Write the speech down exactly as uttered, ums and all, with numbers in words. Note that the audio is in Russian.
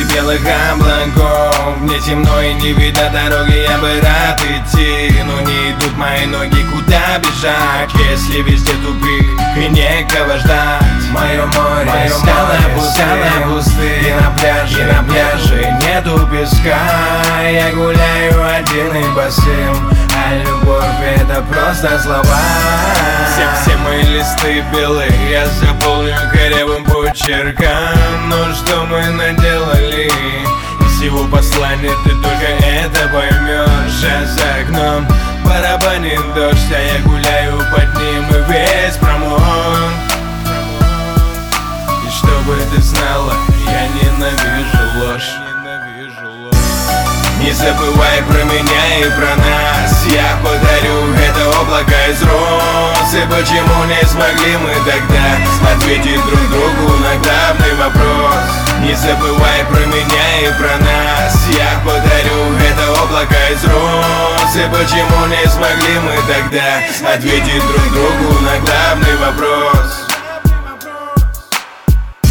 белых облаков. Мне темно и не видно дороги, я бы рад идти, но не идут мои ноги, куда бежать, если везде тупик и некого ждать. Мое море, мое стало пустым, и на пляже, и на пляже нету песка. Я гуляю один и босым, а любовь это просто слова. Все, все мои листы белые я заполню корявым почерком. Но что мы наделали? Из его послания ты только это поймешь. А за окном барабанит дождь, а я гуляю под ним и весь промок. И чтобы ты знала, я ненавижу ложь. Не забывай про меня и про нас. Я подарю это облако из роз. И почему не смогли мы тогда ответить друг другу на главный вопрос? Не забывай про меня и про нас. Я подарю это облако из роз. И почему не смогли мы тогда ответить друг другу на главный вопрос?